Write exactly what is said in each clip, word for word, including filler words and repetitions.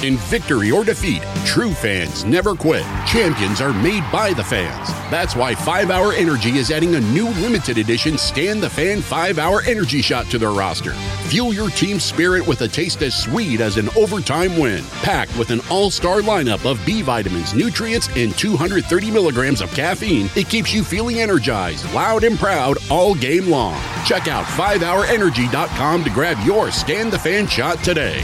In victory or defeat, true fans never quit. Champions are made by the fans. That's why five hour Energy is adding a new limited edition Scan the Fan five hour Energy shot to their roster. Fuel your team's spirit with a taste as sweet as an overtime win. Packed with an all-star lineup of B vitamins, nutrients, and two hundred thirty milligrams of caffeine, it keeps you feeling energized, loud, and proud all game long. Check out five hour energy dot com to grab your Scan the Fan shot today.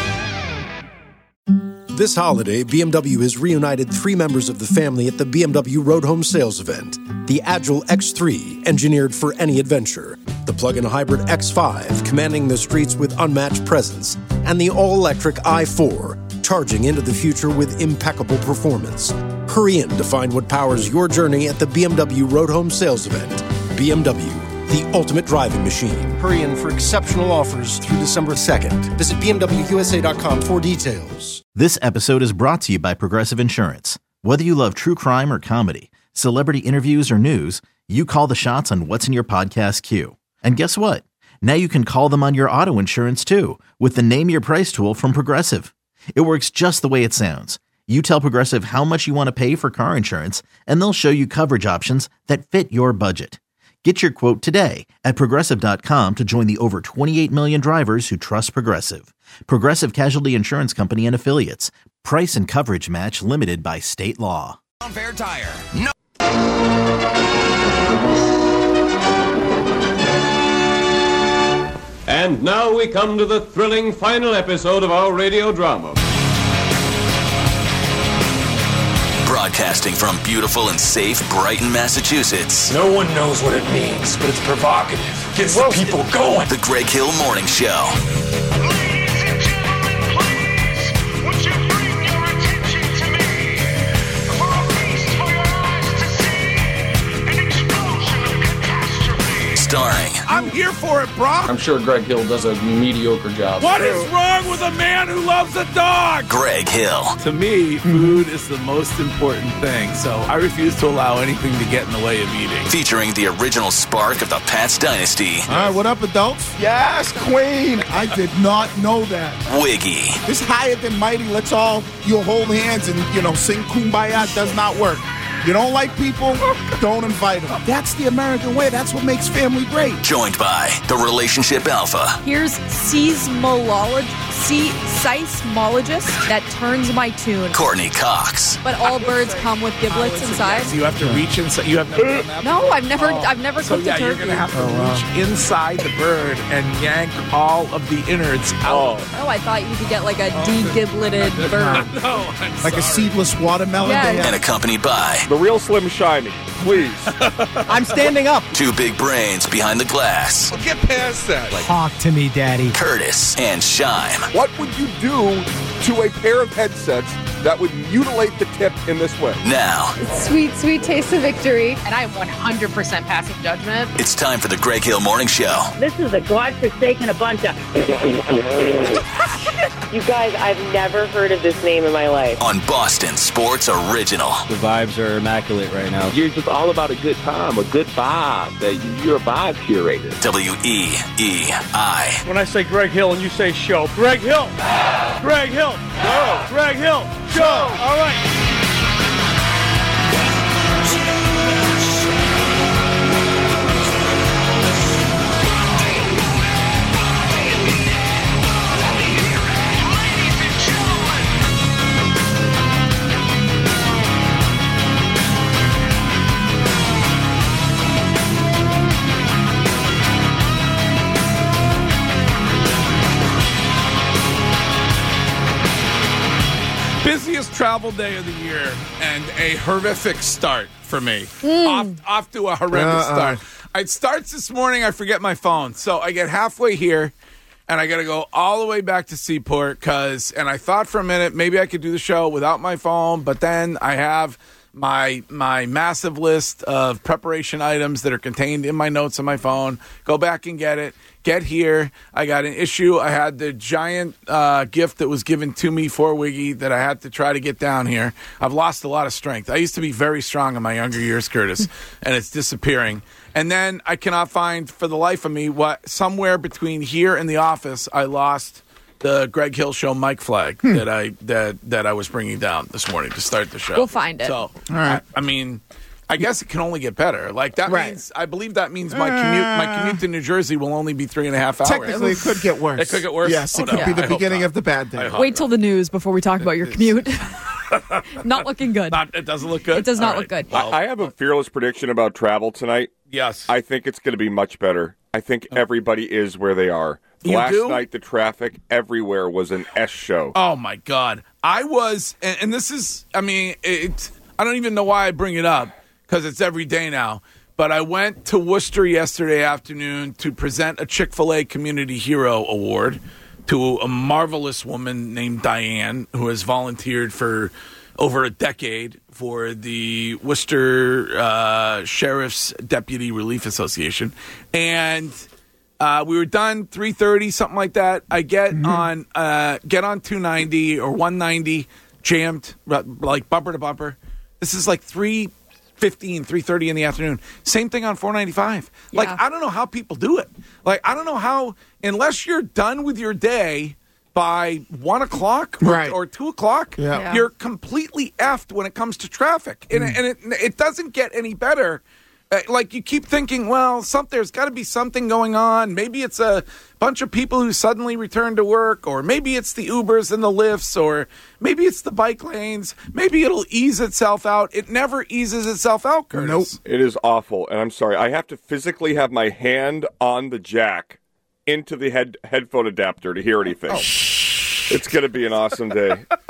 This holiday, B M W has reunited three members of the family at the B M W Road Home Sales Event. The Agile X three, engineered for any adventure. The plug-in hybrid X five, commanding the streets with unmatched presence. And the all-electric i four, charging into the future with impeccable performance. Hurry in to find what powers your journey at the B M W Road Home Sales Event. B M W, the ultimate driving machine. Hurry in for exceptional offers through December second. Visit B M W U S A dot com for details. This episode is brought to you by Progressive Insurance. Whether you love true crime or comedy, celebrity interviews or news, you call the shots on what's in your podcast queue. And guess what? Now you can call them on your auto insurance too with the Name Your Price tool from Progressive. It works just the way it sounds. You tell Progressive how much you want to pay for car insurance, and they'll show you coverage options that fit your budget. Get your quote today at Progressive dot com to join the over twenty-eight million drivers who trust Progressive. Progressive Casualty Insurance Company and Affiliates. Price and coverage match limited by state law. Fair Tire. No. And now we come to the thrilling final episode of our radio drama. Broadcasting from beautiful and safe Brighton, Massachusetts. No one knows what it means, but it's provocative. Gets the people going. The Greg Hill Morning Show. Ladies and gentlemen, please, would you bring your attention to me for a feast for your eyes to see, an explosion of catastrophe. Starring. I'm here for it, bro. I'm sure Greg Hill does a mediocre job. What is wrong with a man who loves a dog? Greg Hill. To me, food is the most important thing, so I refuse to allow anything to get in the way of eating. Featuring the original spark of the Pats dynasty. All right, what up, adults? Yes, Queen. I did not know that. Wiggy. This higher than mighty, let's all, you know, hold hands and, you know, sing Kumbaya does not work. You don't like people, don't invite them. That's the American way. That's what makes family great. Joined by the Relationship Alpha. Here's seismologist, se- seismologist that turns my tune. Courtney Cox. But all birds come with giblets inside. So you have to reach inside. You have never done that? No, I've never. Oh. I've never so cooked yeah, a turkey. You're gonna have to oh, wow. reach inside the bird and yank all of the innards out. Oh, oh I thought you could get like a de-gibleted bird. No, I'm like sorry. a seedless watermelon. Yeah. And accompanied by the real Slim Shiny, please. I'm standing up. Two big brains behind the glass. Well, get past that. Like, talk to me, Daddy. Curtis and Shime. What would you do to a pair of headsets that would mutilate the tip in this way? Now. Sweet, sweet taste of victory. And I am one hundred percent passing judgment. It's time for the Greg Hill Morning Show. This is a godforsaken bunch of... You guys, I've never heard of this name in my life. On Boston Sports Original. The vibes are immaculate right now. You're just all about a good time, a good vibe. You're a vibe curator. W E E I. When I say Greg Hill and you say show, Greg Hill! Greg Hill! Go! Greg Hill! Show! All right! Busiest travel day of the year and a horrific start for me. Mm. Off, off to a horrendous uh-uh. start. It starts this morning. I forget my phone. So I get halfway here, and I got to go all the way back to Seaport. Cause, and I thought for a minute maybe I could do the show without my phone, but then I have my my massive list of preparation items that are contained in my notes on my phone. Go back and get it. Get here. I got an issue. I had the giant uh, gift that was given to me for Wiggy that I had to try to get down here. I've lost a lot of strength. I used to be very strong in my younger years, Curtis, and it's disappearing. And then I cannot find for the life of me what somewhere between here and the office I lost the Greg Hill Show mic flag hmm. that I that that I was bringing down this morning to start the show. We'll find it. So, all right. I, I mean, I guess it can only get better. Like that right. means I believe that means my commute my commute to New Jersey will only be three and a half hours. Technically, it could get worse. It could get worse. Yes, oh, it could no. be the I beginning of the bad day. Wait till the news before we talk about your commute. Not looking good. Not, it doesn't look good. It does not All look right. good. Well, I have a fearless prediction about travel tonight. Yes. I think it's going to be much better. I think everybody is where they are. You Last do? night, the traffic everywhere was an S show. Oh, my God. I was, and, and this is, I mean, it. I don't even know why I bring it up because it's every day now. But I went to Worcester yesterday afternoon to present a Chick-fil-A Community Hero Award to a marvelous woman named Diane who has volunteered for over a decade for the Worcester uh, Sheriff's Deputy Relief Association. And uh, we were done three thirty, something like that. I get mm-hmm. on uh, get on two ninety or one ninety, jammed, like bumper to bumper. This is like three fifteen, three thirty in the afternoon. Same thing on four ninety-five. Yeah. Like, I don't know how people do it. Like, I don't know how, unless you're done with your day by one o'clock or, right. or two o'clock, yeah. Yeah. you're completely effed when it comes to traffic. And, Mm. and it, it doesn't get any better. Uh, like, you keep thinking, well, some, there's got to be something going on. Maybe it's a bunch of people who suddenly return to work, or maybe it's the Ubers and the Lyfts, or maybe it's the bike lanes. Maybe it'll ease itself out. It never eases itself out, Curtis. Nope. It is awful, and I'm sorry. I have to physically have my hand on the jack into the head headphone adapter to hear anything. Oh. It's going to be an awesome day. Uh,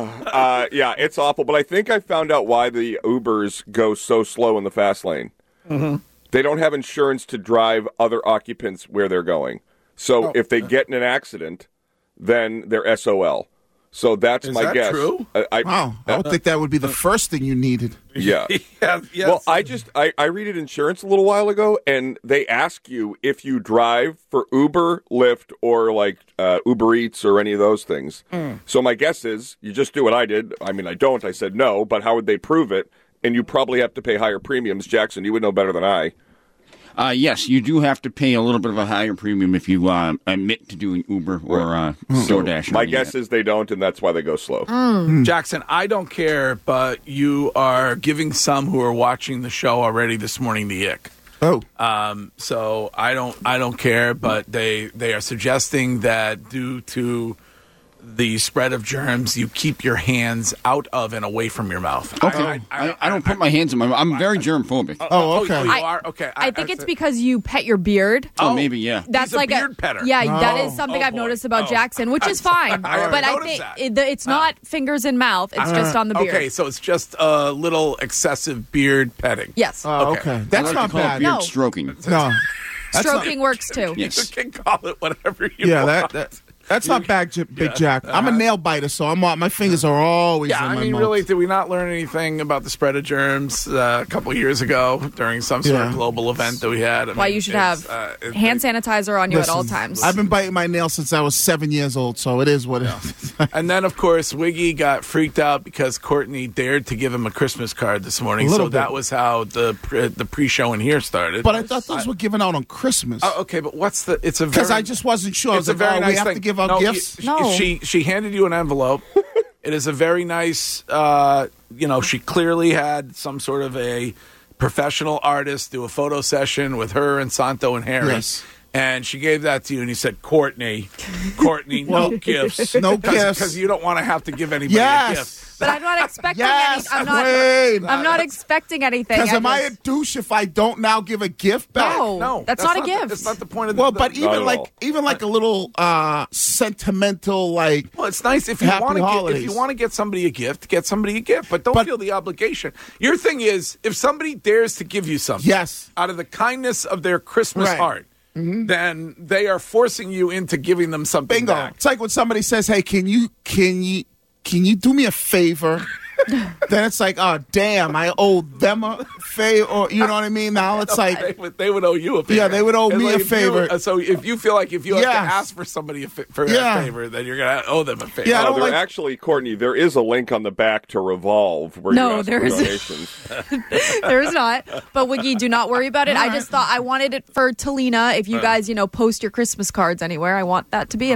uh, yeah, it's awful, but I think I found out why the Ubers go so slow in the fast lane. Mm-hmm. They don't have insurance to drive other occupants where they're going. So Oh. if they get in an accident, then they're S O L. So that's Is my that guess. true? I, I, Wow, I would think that would be the first thing you needed. Yeah. yeah yes. Well, I just I, I read insurance a little while ago, and they ask you if you drive for Uber, Lyft, or like uh, Uber Eats or any of those things. Mm. So my guess is you just do what I did. I mean, I don't. I said no, but how would they prove it? And you probably have to pay higher premiums. Jackson, you would know better than I. Uh, yes, you do have to pay a little bit of a higher premium if you uh, admit to doing Uber or uh, DoorDash. My guess is they don't, and that's why they go slow. Mm. Jackson, I don't care, but you are giving some who are watching the show already this morning the ick. Oh, um, so I don't, I don't care, but they they are suggesting that due to the spread of germs, you keep your hands out of and away from your mouth. Okay, I, I, I, I don't put my hands in my mouth. I'm very germ phobic. Oh, okay. Oh, you I- are? Okay. I, think it's because you pet your beard. Oh, maybe, yeah. That's He's a like beard petter. Yeah, that Oh. is something Oh, I've boy. noticed about Oh. Jackson, which is fine. I already but I noticed think that. it, the- it's not fingers in mouth. It's just on the beard. Okay, so it's just a little excessive beard petting. Yes. Oh, Okay. okay. I That's like not to call it bad. beard No. stroking. No. That's Stroking works too. You Yes. can call it whatever you Yeah, want. that, that that's not bad, J- Big Jack. I'm a nail biter, so I'm uh, my fingers are always Yeah, in I my mean, mouth. really, did we not learn anything about the spread of germs uh, a couple of years ago during some sort Yeah. of global event that we had? I Why mean, you should it's, have uh, it- hand sanitizer on you Listen, at all times. I've been biting my nails since I was seven years old, so it is what it is. And then, of course, Wiggy got freaked out because Courtney dared to give him a Christmas card this morning. A little So that bit. was how the pre- the pre-show in here started. But I thought those were given out on Christmas. Oh, okay, but what's the? It's a Because very, I just wasn't sure. I It's was a like, very oh, nice we have thing. to give out No, gifts. y- No. She she handed you an envelope. It is a very nice. Uh, you know, she clearly had some sort of a professional artist do a photo session with her and Santo and Harry. Yes. And she gave that to you, and you said, Courtney, Courtney, Well, no gifts. no gifts. Because you don't want to have to give anybody Yes. a gift. but I'm not expecting Yes, any. I'm not. Queen. I'm not expecting anything. Because am I just- a douche if I don't now give a gift back? No, No, that's, not a the- gift. That's not the point of the. Well, the- but the- even at like all. even like a little uh, sentimental like. Well, it's nice if you Happy want to get, if holidays. you want to get somebody a gift, get somebody a gift, but don't But- feel the obligation. Your thing is, if somebody dares to give you something, Yes. out of the kindness of their Christmas Right. heart, then they are forcing you into giving them something Bingo. back. It's like when somebody says, "Hey, can you can you can you do me a favor?" Then it's like, "Oh, damn, I owe them a favor." Or you know what I mean? Now it's like, they would, they would owe you a favor. Yeah, they would owe It's me like a if you- favor. uh, so if you feel like if you have Yes. to ask for somebody a fa- for Yeah. a favor, then you're going to owe them a favor. Yeah, I Oh, don't there like- actually, Courtney, there is a link on the back to Revolve where No, you ask there for isn't. donations. There is not. But Wiggy, do not worry about it. I just thought I wanted it for Talina. If you guys, you know, post your Christmas cards anywhere, I want that to be in there.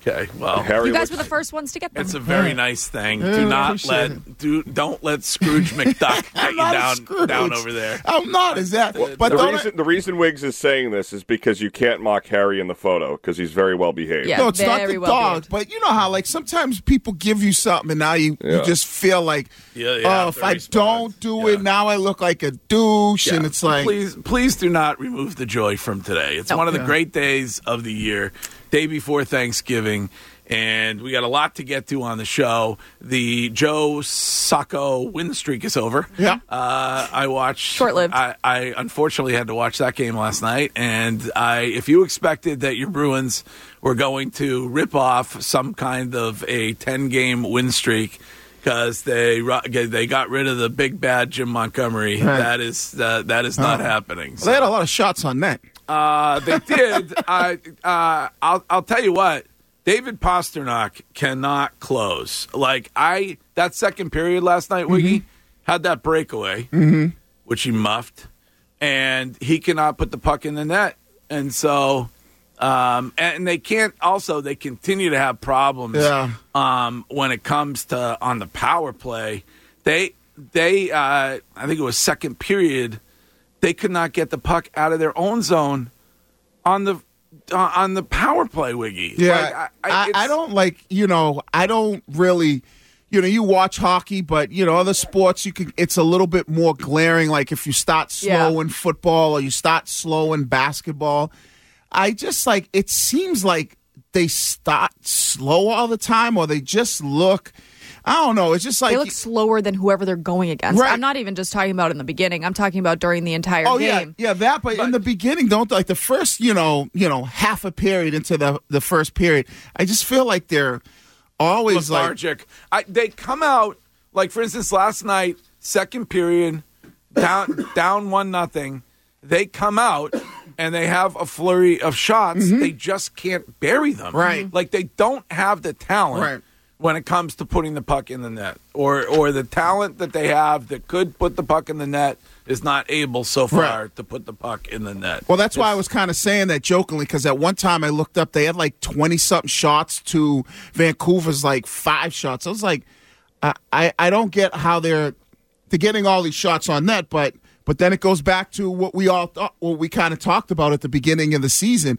Okay, well, Harry You guys looks- were the first ones to get them. it's a very nice thing. Yeah, Do we not appreciate let it. do don't let Scrooge McDuck get you not a down Scrooge. down over there. I'm not. Is that? But the don't reason the reason Wiggs is saying this is because you can't mock Harry in the photo because he's very well behaved. Yeah, no, it's not very the well dog. behaved. But you know how, like, sometimes people give you something, and now you, Yeah. you just feel like, Yeah, you oh, have if to I respond. don't do it, now I look like a douche, Yeah. and it's like, please, please do not remove the joy from today. It's No. one of the Yeah. great days of the year, day before Thanksgiving, and we got a lot to get to on the show. The Joe Sacco win streak is over. Yeah. uh, I watched. Short-lived. I, I unfortunately had to watch that game last night, and I, if you expected that your Bruins were going to rip off some kind of a ten-game win streak because they ru- they got rid of the big bad Jim Montgomery, Right. that is uh, that is not Oh. happening. they had a lot of shots on net. Uh, they did. I uh, I'll I'll tell you what. David Pasternak cannot close. Like I, that second period last night, Wiggy had that breakaway, Mm-hmm. which he muffed, and he cannot put the puck in the net. And so, um, and they can't. Also, they continue to have problems. Yeah. Um, when it comes to on the power play, they they uh, I think it was second period. They could not get the puck out of their own zone on the uh, on the power play, Wiggy. Yeah, Like, I, I, I, it's- I don't like, you know, I don't really, you know, you watch hockey, but, you know, other sports, you can, it's a little bit more glaring. Like if you start slow Yeah. in football or you start slow in basketball, I just like, it seems like they start slow all the time or they just look, I don't know. It's just like They look slower than whoever they're going against. Right. I'm not even just talking about in the beginning. I'm talking about during the entire Oh game. yeah, yeah, that. But, in the beginning, don't like the first, you know, you know, half a period into the the first period. I just feel like they're always like, lethargic. I, they come out like, for instance, last night, second period, down down one nothing. They come out and they have a flurry of shots. They just can't bury them. Right. Like they don't have the talent. Right. When it comes to putting the puck in the net, or or the talent that they have that could put the puck in the net is not able so far Right. to put the puck in the net. well, that's why I was kind of saying that jokingly because at one time I looked up, they had like twenty something shots to Vancouver's like five shots. I was like, I I, I don't get how they're they're getting all these shots on net, but but then it goes back to what we all thought, what we kind of talked about at the beginning of the season.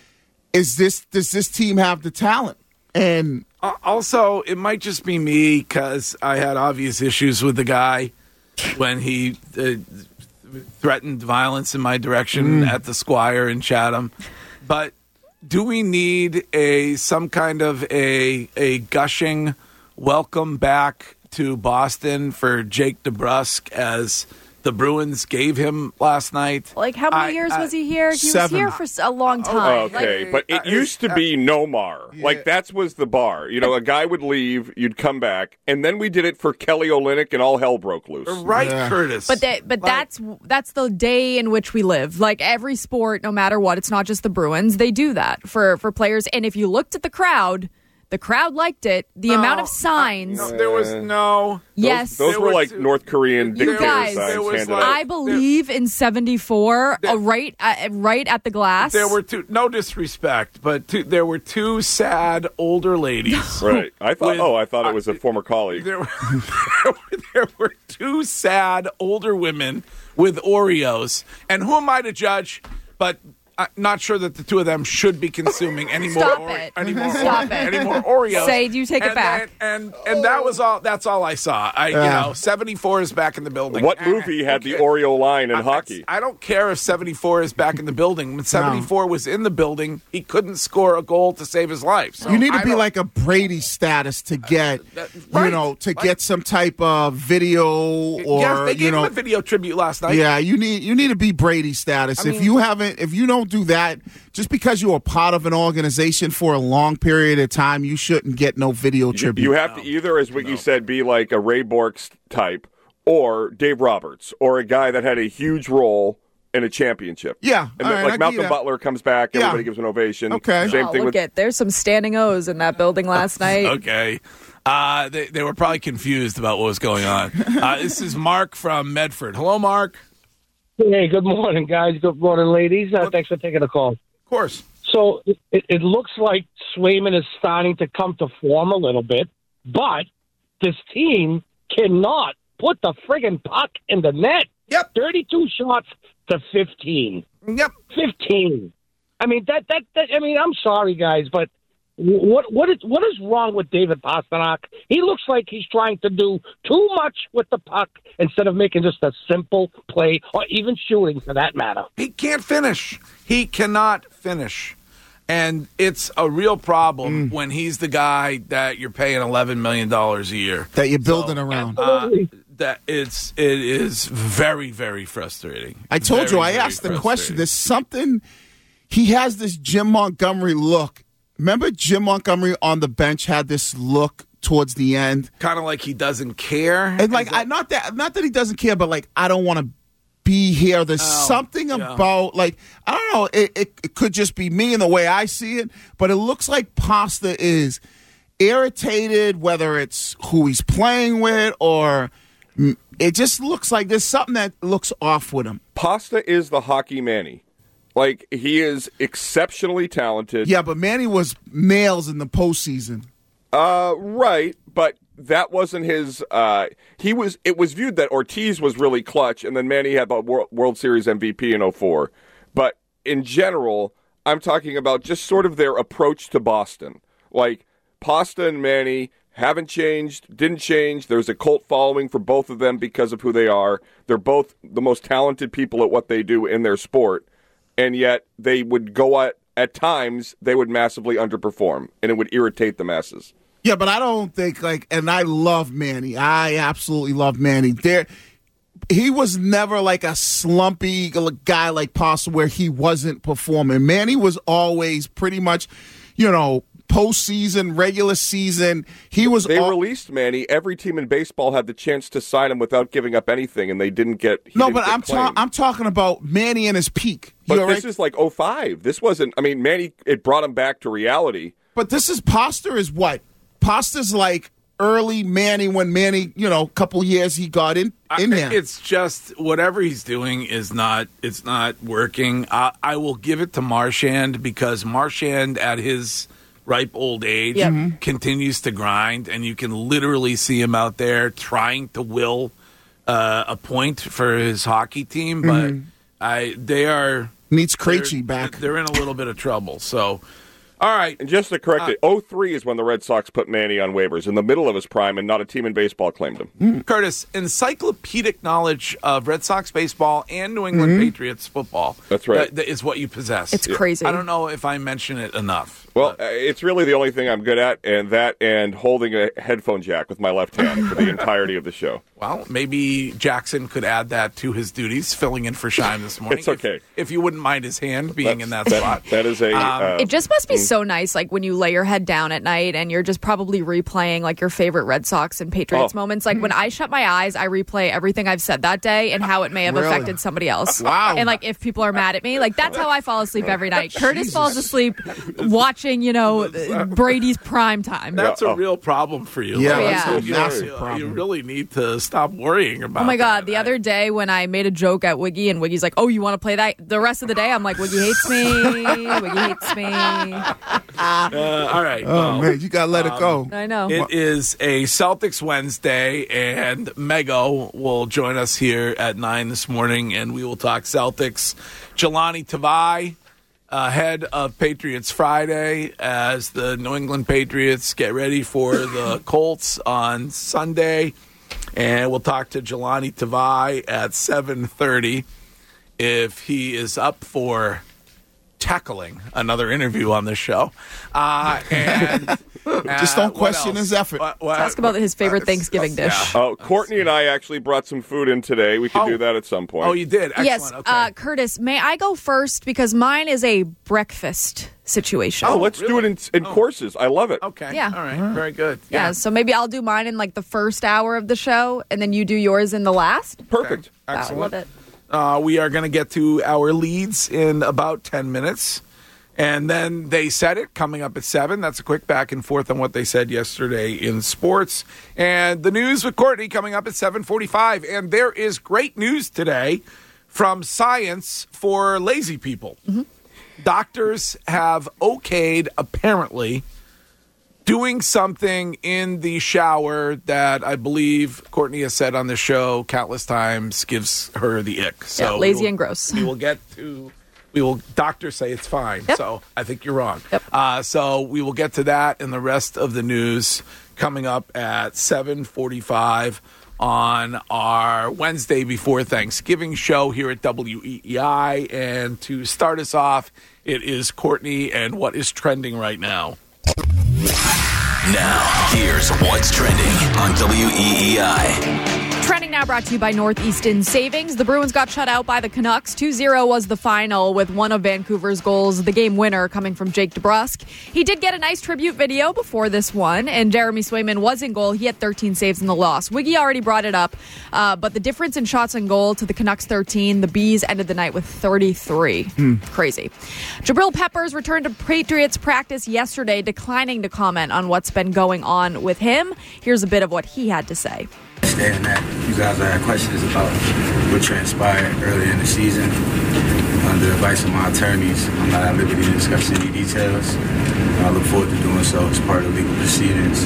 Is this does this team have the talent? And Uh, also, it might just be me because I had obvious issues with the guy when he uh, threatened violence in my direction Mm. at the Squire in Chatham. But do we need a some kind of a a gushing welcome back to Boston for Jake DeBrusk as the Bruins gave him last night? Like, how many I- years I- was he here? He was Seven. here for s- a long time. Okay, Like, but it used to be Nomar. Like that was the bar. You know, a guy would leave, you'd come back, and then we did it for Kelly Olynyk, and all hell broke loose. Right, Curtis. But that, but that's that's the day in which we live. Like every sport, no matter what, it's not just the Bruins. They do that for for players. And if you looked at the crowd, the crowd liked it. The No, amount of signs. No, there was no. Yes. Those There were were like two- North Korean You dictator guys, signs there was handed like- out. I believe in seventy-four, uh, right, uh, right at the glass. There were two. No disrespect, but two, there were two sad older ladies. Right. I thought. With- oh, I thought it was a former colleague. There were, there were there were two sad older women with Oreos, and who am I to judge? But I'm not sure that the two of them should be consuming any more. Stop Ore- it. Any more, Stop Ore- it. Any more Oreos? Say, do you take it and back? then- and and that was all. That's all I saw. I you Yeah. know, seventy-four is back in the building. What And- movie had the okay. Oreo line in I- hockey? I don't care if seventy-four is back in the building. When seventy-four was in the building, he couldn't score a goal to save his life. So you need to I be don't- like a Brady status to get, that- you right. know, to Like- get some type of video or yes, they gave you know, him a video tribute last night. yeah, you need you need to be Brady status. I if mean- you haven't, if you don't do that, just because you're a part of an organization for a long period of time, you shouldn't get no video You, tribute. you have to either, as Wiggy said, be like a Ray Borks type, or Dave Roberts, or a guy that had a huge role in a championship. Yeah, and all then, right, I like give you Malcolm that. Butler comes back, Yeah. everybody gives an ovation. Okay. Same Oh, thing look with at there's some standing O's in that building last night. Okay. Uh, they, they were probably confused about what was going on. Uh, this is Mark from Medford. Hello, Mark. Hey, good morning, guys. Good morning, ladies. Uh, thanks for taking the call. Of course. So it, it looks like Swayman is starting to come to form a little bit, but this team cannot put the friggin' puck in the net. Yep. thirty-two shots to fifteen. Yep. fifteen. I mean, that, that, that, I mean, I'm sorry, guys, but what, what is, what is wrong with David Pastrnak? He looks like he's trying to do too much with the puck instead of making just a simple play or even shooting for that matter. He can't finish. He cannot finish. And it's a real problem mm. when he's the guy that you're paying eleven million dollars a year. That you're building so, around. Uh, that it's it is very, very frustrating. I told very, you, I asked the question. There's something, he has this Jim Montgomery look. Remember Jim Montgomery on the bench had this look towards the end? Kind of like he doesn't care. And like, that- I, not that not that he doesn't care, but like, I don't want to be here. There's oh, something yeah. about, like, I don't know, it, it, it could just be me and the way I see it, but it looks like Pasta is irritated, whether it's who he's playing with or it just looks like there's something that looks off with him. Pasta is the hockey Manny. Like, he is exceptionally talented. Yeah, but Manny was nails in the postseason. Uh, right, but that wasn't his. Uh, he was. It was viewed that Ortiz was really clutch, and then Manny had the World Series M V P in oh four. But in general, I'm talking about just sort of their approach to Boston. Like, Pasta and Manny haven't changed, didn't change. There's a cult following for both of them because of who they are. They're both the most talented people at what they do in their sport. And yet they would go at, at times, they would massively underperform, and it would irritate the masses. Yeah, but I don't think, like, and I love Manny. I absolutely love Manny. There, he was never like a slumpy guy like Pasta where he wasn't performing. Manny was always pretty much, you know, postseason, regular season. He was. They all- released Manny. Every team in baseball had the chance to sign him without giving up anything, and they didn't get. No, didn't but get I'm ta- I'm talking about Manny and his peak. But you this right? is like oh five. This wasn't. I mean, Manny. It brought him back to reality. But this is Pasta is what? Pasta's like early Manny when Manny, you know, a couple years he got in in there. It's just whatever he's doing is not. It's not working. I, I will give it to Marchand because Marchand at his ripe old age Yep. mm-hmm. continues to grind, and you can literally see him out there trying to will uh, a point for his hockey team. But Mhm. I they are needs Krejci back. They're in a little bit of trouble. So. All right. And just to correct Uh, it, oh three is when the Red Sox put Manny on waivers, in the middle of his prime, and not a team in baseball claimed him. Curtis, encyclopedic knowledge of Red Sox baseball and New England Mhm. Patriots football. That's right. That, that is what you possess. It's crazy. I don't know if I mention it enough. Well, uh, it's really the only thing I'm good at, and that and holding a headphone jack with my left hand for the entirety of the show. Well, maybe Jackson could add that to his duties, filling in for Shine this morning. It's okay. If, if you wouldn't mind his hand being in that, that spot. That is a. Um, uh, It just must be mm. so nice, like when you lay your head down at night and you're just probably replaying like your favorite Red Sox and Patriots Oh. moments. Like when I shut my eyes, I replay everything I've said that day and how it may have Really? affected somebody else. Wow. And like if people are mad at me, like that's how I fall asleep every night. Curtis falls asleep watching, you know, Brady's prime time. That's Yeah, a oh. real problem for you. Yeah, Oh, that's yeah. a You, massive you- problem. you really need to stop worrying about. Oh my God! that. The other day when I made a joke at Wiggy and Wiggy's like, "Oh, you want to play that?" The rest of the day, I'm like, "Wiggy hates me. Wiggy hates me." Uh, all right. Oh well, man, you gotta let it go. I know. It is a Celtics Wednesday, and Mego will join us here at nine this morning, and we will talk Celtics. Jelani Tavai, uh, head of Patriots Friday, as the New England Patriots get ready for the Colts on Sunday. And we'll talk to Jelani Tavai at seven thirty if he is up for tackling another interview on this show. Uh, and Just uh, don't what question else? his effort. What- what- Ask about his favorite uh, Thanksgiving yeah. dish. Oh, Courtney and I actually brought some food in today. We could Oh. do that at some point. Oh, you did? Excellent. Yes, Okay. uh, Curtis, may I go first because mine is a breakfast situation. Oh, let's do it in, in courses. I love it. okay. Yeah. All right. Very good. Yeah, so maybe I'll do mine in like the first hour of the show, and then you do yours in the last. Perfect. I Excellent. love it. Uh, we are going to get to our leads in about ten minutes. And then they said it coming up at seven. That's a quick back and forth on what they said yesterday in sports. And the news with Courtney coming up at seven forty-five. And there is great news today from science for lazy people. Mm-hmm. doctors have okayed, apparently, doing something in the shower that I believe Courtney has said on the show countless times gives her the ick. So yeah, lazy we will, and gross. We will get to, we will, doctors say it's fine. Yep. So I think you're wrong. Yep. Uh, so we will get to that and the rest of the news coming up at seven forty-five on our Wednesday before Thanksgiving show here at W E E I. And to start us off, it is Courtney and what is trending right now. Now, here's what's trending on W E E I. Trending now brought to you by Northeastern Savings. The Bruins got shut out by the Canucks. two zero was the final, with one of Vancouver's goals, the game winner, coming from Jake DeBrusk. He did get a nice tribute video before this one, and Jeremy Swayman was in goal. He had thirteen saves in the loss. Wiggy already brought it up, uh, but the difference in shots on goal to the Canucks thirteen, the Bees ended the night with thirty-three. Hmm. Crazy. Jabril Peppers returned to Patriots practice yesterday, declining to comment on what's been going on with him. Here's a bit of what he had to say. Understand that you guys are asking questions about what transpired earlier in the season. Under the advice of my attorneys, I'm not at liberty to discuss any details. I look forward to doing so as part of legal proceedings.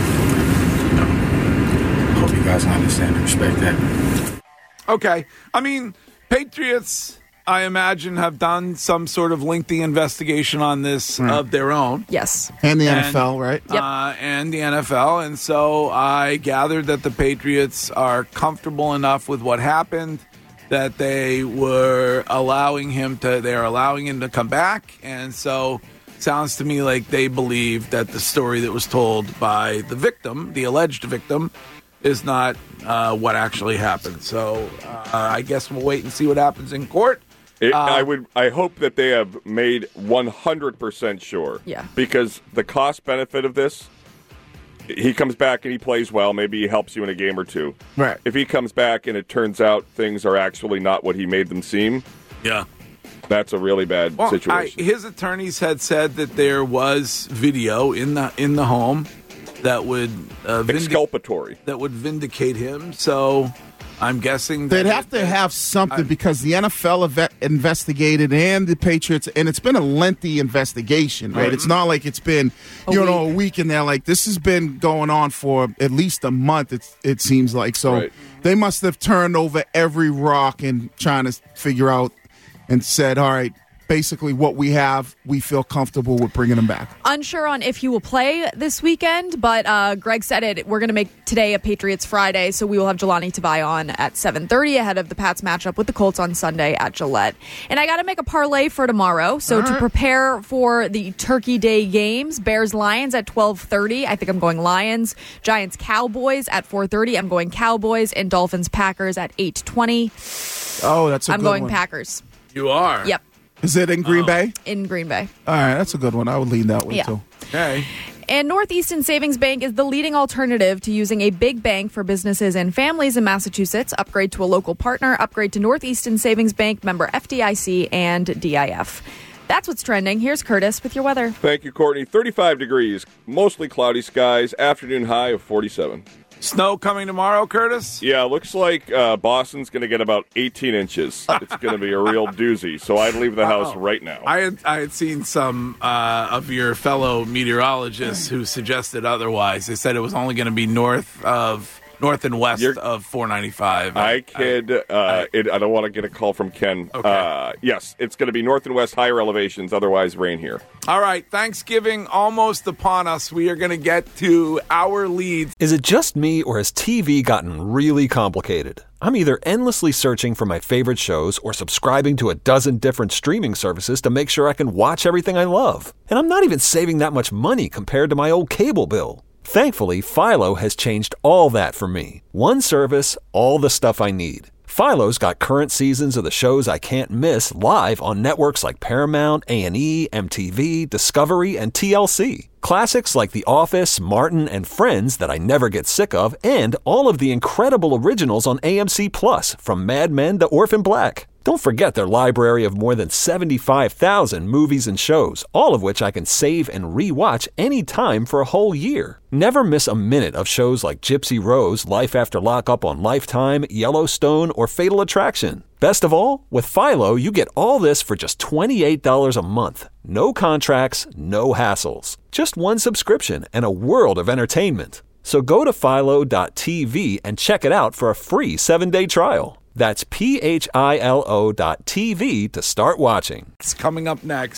You know, hope you guys understand and respect that. Okay. I mean, Patriots, I imagine, have done some sort of lengthy investigation on this Right. of their own. Yes. And the N F L, right? Yep. Uh, and the N F L. And so I gathered that the Patriots are comfortable enough with what happened that they were allowing him to, they're allowing him to come back. And so sounds to me like they believe that the story that was told by the victim, the alleged victim, is not uh, what actually happened. So uh, I guess we'll wait and see what happens in court. It, Uh, I would. I hope that they have made one hundred percent sure. Yeah. Because the cost benefit of this, he comes back and he plays well. Maybe he helps you in a game or two. Right. If he comes back and it turns out things are actually not what he made them seem, Yeah. that's a really bad Well, I, situation. his attorneys had said that there was video in the in the home that would uh, vindic- Exculpatory. that would vindicate him. So I'm guessing They'd that have to have something because the N F L ev- investigated and the Patriots, and it's been a lengthy investigation, right? Right. It's not like it's been, A you know, week. a week and they're like, this has been going on for at least a month, it's, it seems like. So Right. they must have turned over every rock and trying to figure out and said, all right, basically what we have, we feel comfortable with bringing him back. Unsure on if he will play this weekend, but uh, Greg said it. We're going to make today a Patriots Friday, so we will have Jelani Tavai on at seven thirty ahead of the Pats matchup with the Colts on Sunday at Gillette. And I got to make a parlay for tomorrow. So to prepare for the Turkey Day games, Bears-Lions at twelve thirty. I think I'm going Lions. Giants-Cowboys at four thirty. I'm going Cowboys. And Dolphins-Packers at eight twenty. Oh, that's a I'm good going one. Packers. You are. Yep, Is it in Green Bay? in Green Bay. All right, that's a good one. I would lean that way Yeah. too. Okay. And Northeastern Savings Bank is the leading alternative to using a big bank for businesses and families in Massachusetts. Upgrade to a local partner. Upgrade to Northeastern Savings Bank, member F D I C and D I F. That's what's trending. Here's Curtis with your weather. Thank you, Courtney. thirty-five degrees, mostly cloudy skies, afternoon high of forty-seven. Snow coming tomorrow, Curtis? Yeah, looks like uh, Boston's going to get about eighteen inches. It's going to be a real doozy, so I'd leave the house Wow. right now. I had I had seen some uh, of your fellow meteorologists who suggested otherwise. They said it was only going to be north of north and west You're- of four ninety-five. I kid. uh, I, it, I don't want to get a call from Ken. Okay. Uh, yes, it's going to be north and west, higher elevations. Otherwise, rain here. All right, Thanksgiving almost upon us. We are going to get to our leads. Is it just me, or has T V gotten really complicated? I'm either endlessly searching for my favorite shows or subscribing to a dozen different streaming services to make sure I can watch everything I love. And I'm not even saving that much money compared to my old cable bill. Thankfully, Philo has changed all that for me. One service, all the stuff I need. Philo's got current seasons of the shows I can't miss live on networks like Paramount, A and E, M T V, Discovery, and T L C. Classics like The Office, Martin, and Friends that I never get sick of, and all of the incredible originals on A M C Plus, from Mad Men to Orphan Black. Don't forget their library of more than seventy-five thousand movies and shows, all of which I can save and re-watch anytime for a whole year. Never miss a minute of shows like Gypsy Rose, Life After Lockup on Lifetime, Yellowstone, or Fatal Attraction. Best of all, with Philo, you get all this for just twenty-eight dollars a month. No contracts, no hassles. Just one subscription and a world of entertainment. So go to philo dot t v and check it out for a free seven-day trial. That's P H I L O dot T V to start watching. It's coming up next.